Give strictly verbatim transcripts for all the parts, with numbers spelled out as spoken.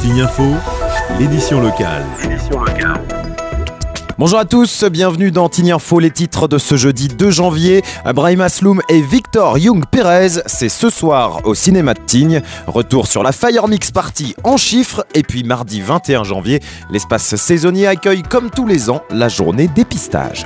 Tignes Info, l'édition locale. Édition locale. Bonjour à tous, bienvenue dans Tignes Info, les titres de ce jeudi deux janvier. Brahim Asloum et Victor Young Perez, c'est ce soir au cinéma de Tignes. Retour sur la Fire Mix Party en chiffres. Et puis mardi vingt et un janvier, l'espace saisonnier accueille comme tous les ans la journée dépistage.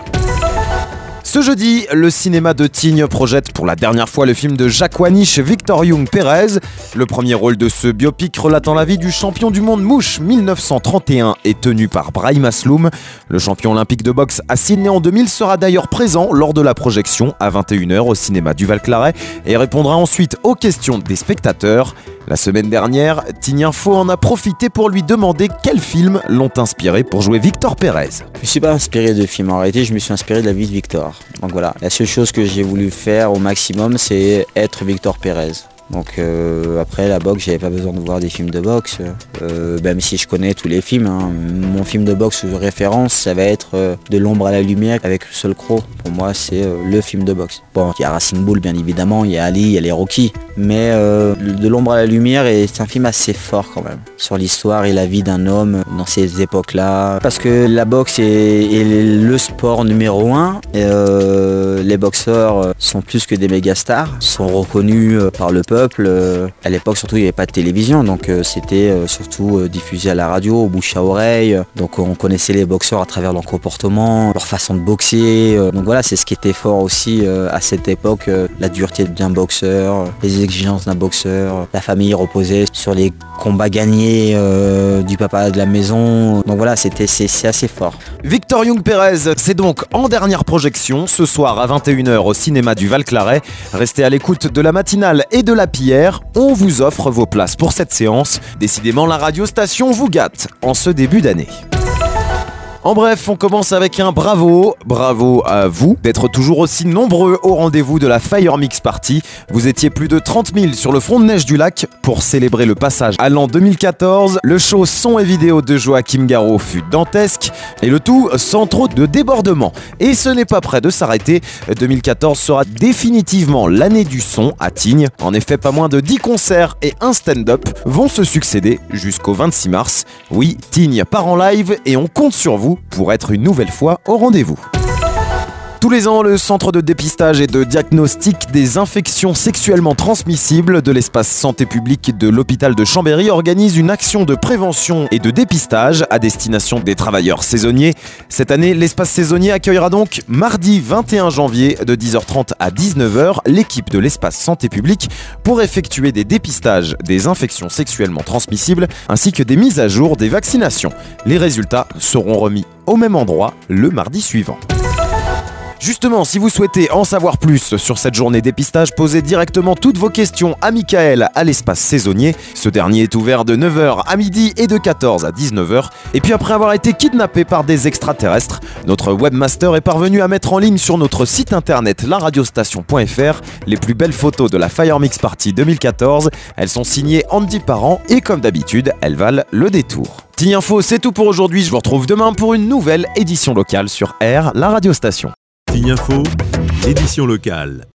Ce jeudi, le cinéma de Tignes projette pour la dernière fois le film de Jacques Waniche, Victor Young Perez. Le premier rôle de ce biopic relatant la vie du champion du monde mouche mille neuf cent trente et un est tenu par Brahim Asloum. Le champion olympique de boxe à Sydney en deux mille sera d'ailleurs présent lors de la projection à vingt et une heures au cinéma du Val-Claret et répondra ensuite aux questions des spectateurs. La semaine dernière, Tignes Info en a profité pour lui demander quels films l'ont inspiré pour jouer Victor Perez. Je ne suis pas inspiré de films, en réalité je me suis inspiré de la vie de Victor. Donc voilà, la seule chose que j'ai voulu faire au maximum, c'est être Victor Perez. Donc euh, après la boxe, j'avais pas besoin de voir des films de boxe, euh, même si je connais tous les films. Hein. Mon film de boxe de référence, ça va être euh, De l'ombre à la lumière avec Russell Crowe. Pour moi, c'est euh, le film de boxe. Bon, il y a Racing Bull bien évidemment, il y a Ali, il y a les Rocky, mais euh, De l'ombre à la lumière est un film assez fort quand même sur l'histoire et la vie d'un homme dans ces époques-là. Parce que la boxe est, est le sport numéro un. Et, euh, les boxeurs sont plus que des méga stars, sont reconnus par le peuple. À l'époque surtout il n'y avait pas de télévision, donc euh, c'était euh, surtout euh, diffusé à la radio, au bouche à oreille, donc euh, on connaissait les boxeurs à travers leur comportement, leur façon de boxer, euh, donc voilà, c'est ce qui était fort aussi euh, à cette époque, euh, la dureté d'un boxeur, les exigences d'un boxeur, la famille reposait sur les combats gagnés euh, du papa de la maison, donc voilà, c'était, c'est, c'est assez fort. Victor Young Perez, c'est donc en dernière projection ce soir à vingt et une heures au cinéma du Val-Claret. Restez à l'écoute de la matinale et de la Pierre, on vous offre vos places pour cette séance. Décidément, la radiostation vous gâte en ce début d'année. En bref, on commence avec un bravo. Bravo à vous d'être toujours aussi nombreux au rendez-vous de la Fire Mix Party. Vous étiez plus de trente mille sur le front de neige du lac pour célébrer le passage à l'an deux mille quatorze. Le show son et vidéo de Joachim Garraud fut dantesque et le tout sans trop de débordements. Et ce n'est pas près de s'arrêter. deux mille quatorze sera définitivement l'année du son à Tignes. En effet, pas moins de dix concerts et un stand-up vont se succéder jusqu'au vingt-six mars. Oui, Tignes part en live et on compte sur vous pour être une nouvelle fois au rendez-vous. Tous les ans, le Centre de dépistage et de diagnostic des infections sexuellement transmissibles de l'espace santé publique de l'hôpital de Chambéry organise une action de prévention et de dépistage à destination des travailleurs saisonniers. Cette année, l'espace saisonnier accueillera donc mardi vingt et un janvier de dix heures trente à dix-neuf heures l'équipe de l'espace santé publique pour effectuer des dépistages des infections sexuellement transmissibles ainsi que des mises à jour des vaccinations. Les résultats seront remis au même endroit le mardi suivant. Justement, si vous souhaitez en savoir plus sur cette journée dépistage, posez directement toutes vos questions à Michael à l'espace saisonnier. Ce dernier est ouvert de neuf heures à midi et de quatorze à dix-neuf heures. Et puis après avoir été kidnappé par des extraterrestres, notre webmaster est parvenu à mettre en ligne sur notre site internet la radiostation point f r les plus belles photos de la Fire Mix Party deux mille quatorze. Elles sont signées Andy Parent et comme d'habitude, elles valent le détour. Tignes Info, c'est tout pour aujourd'hui. Je vous retrouve demain pour une nouvelle édition locale sur R, la radiostation. Tignes Info, l'édition locale.